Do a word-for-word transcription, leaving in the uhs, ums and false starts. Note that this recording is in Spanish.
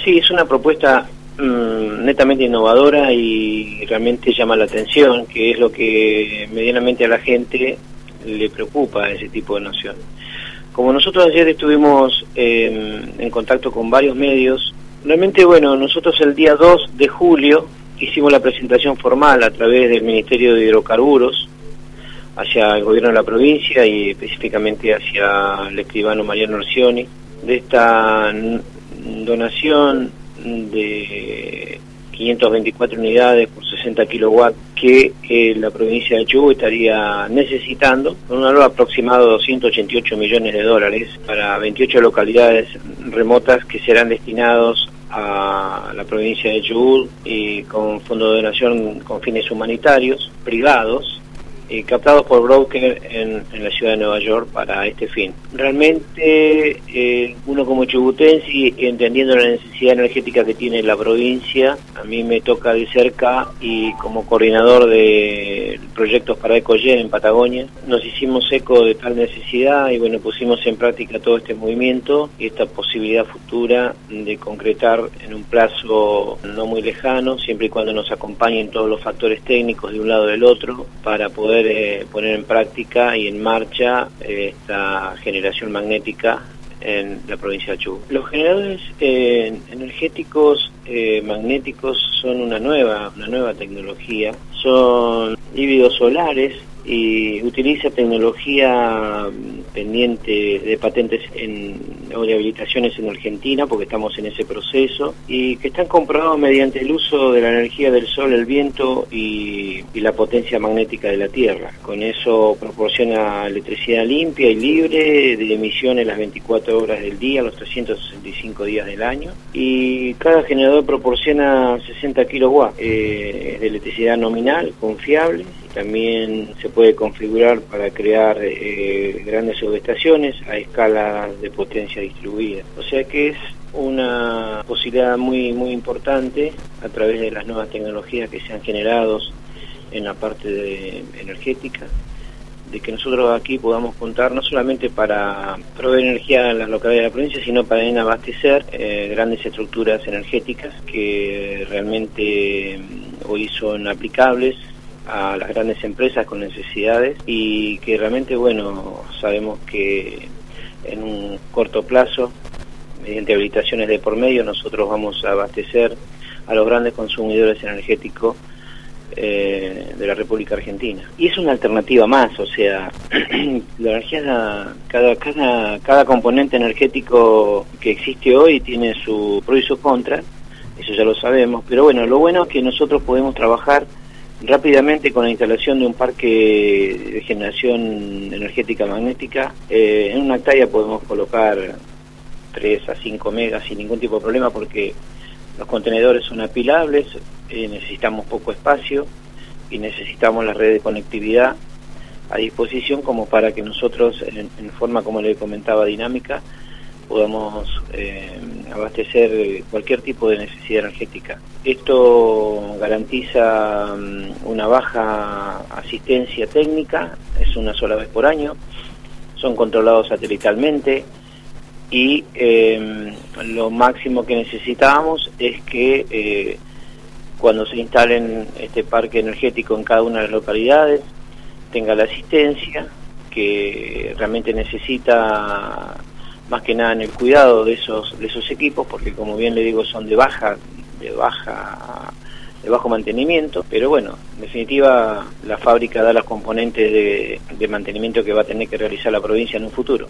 Sí, es una propuesta mmm, netamente innovadora y realmente llama la atención, que es lo que medianamente a la gente le preocupa, ese tipo de noción. Como nosotros ayer estuvimos eh, en contacto con varios medios, realmente, bueno, nosotros el día dos de julio hicimos la presentación formal a través del Ministerio de Hidrocarburos hacia el gobierno de la provincia y específicamente hacia el escribano Mariano Orsioni, de esta donación de quinientas veinticuatro unidades por sesenta kilowatts que eh, la provincia de Chubut estaría necesitando, con un valor aproximado de doscientos ochenta y ocho millones de dólares para veintiocho localidades remotas que serán destinados a la provincia de Chubut y con fondo de donación con fines humanitarios privados, Eh, captados por broker en, en la ciudad de Nueva York para este fin. Realmente eh, uno como chubutense, entendiendo la necesidad energética que tiene la provincia, a mí me toca de cerca y como coordinador de proyectos para Ecogen en Patagonia, nos hicimos eco de tal necesidad y bueno, pusimos en práctica todo este movimiento y esta posibilidad futura de concretar en un plazo no muy lejano, siempre y cuando nos acompañen todos los factores técnicos de un lado y del otro, para poder Eh, poner en práctica y en marcha eh, esta generación magnética en la provincia de Chubut. Los generadores eh, energéticos eh, magnéticos son una nueva, una nueva tecnología, son híbridos solares y utiliza tecnología pendiente de patentes en, o de habilitaciones en Argentina, porque estamos en ese proceso, y que están comprobados mediante el uso de la energía del sol, el viento y, y la potencia magnética de la Tierra. Con eso proporciona electricidad limpia y libre de emisiones las veinticuatro horas del día, los trescientos sesenta y cinco días del año, y cada generador proporciona sesenta kilowatts eh, de electricidad nominal, confiable. También se puede configurar para crear eh, grandes subestaciones a escala de potencia distribuida. O sea que es una posibilidad muy muy importante a través de las nuevas tecnologías que se han generado en la parte de energética, de que nosotros aquí podamos contar no solamente para proveer energía a las localidades de la provincia, sino para abastecer eh, grandes estructuras energéticas que realmente hoy son aplicables a las grandes empresas con necesidades y que realmente, bueno, sabemos que en un corto plazo, mediante habilitaciones de por medio, nosotros vamos a abastecer a los grandes consumidores energéticos eh, de la República Argentina. Y es una alternativa más, o sea, la energía, cada, cada, cada componente energético que existe hoy tiene su pro y su contra, eso ya lo sabemos, pero bueno, lo bueno es que nosotros podemos trabajar rápidamente con la instalación de un parque de generación energética magnética. Eh, en una hectárea podemos colocar tres a cinco megas sin ningún tipo de problema, porque los contenedores son apilables, eh, necesitamos poco espacio y necesitamos la red de conectividad a disposición como para que nosotros, en, en forma, como le comentaba, dinámica, podamos eh, abastecer cualquier tipo de necesidad energética. Esto garantiza um, una baja asistencia técnica, es una sola vez por año, son controlados satelitalmente y eh, lo máximo que necesitamos es que eh, cuando se instalen este parque energético en cada una de las localidades tenga la asistencia que realmente necesita, más que nada en el cuidado de esos de esos equipos, porque como bien le digo son de baja de baja de bajo mantenimiento, pero bueno, en definitiva la fábrica da los componentes de, de mantenimiento que va a tener que realizar la provincia en un futuro.